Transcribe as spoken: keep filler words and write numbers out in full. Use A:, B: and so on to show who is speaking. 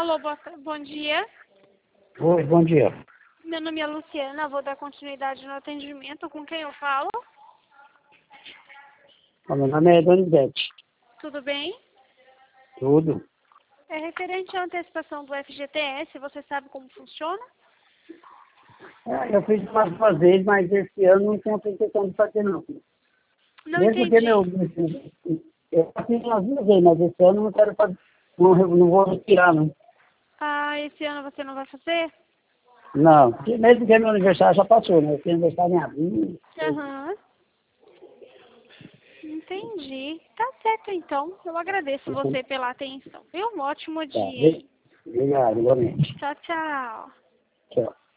A: Alô, boa, bom dia.
B: Oi, bom dia.
A: Meu nome é Luciana, vou dar continuidade no atendimento. Com quem eu falo?
B: Meu nome é Donizete.
A: Tudo bem?
B: Tudo.
A: É referente à antecipação do F G T S, você sabe como funciona?
B: É, eu fiz umas duas vezes, mas esse ano não tenho pretensão de fazer, não.
A: Não
B: Mesmo que
A: entendi.
B: meu... Eu fiz umas duas vezes, mas esse ano não quero fazer. Não, não vou retirar, não.
A: Ah, esse ano você não vai fazer?
B: Não, porque mesmo que meu aniversário já passou, né? Eu tenho aniversário em abril.
A: Aham. Entendi. Tá certo, então. Eu agradeço
B: Então,
A: você pela atenção. Viu? Um ótimo
B: tá.
A: dia aí.
B: Obrigado, igualmente.
A: Tchau, tchau.
B: Tchau.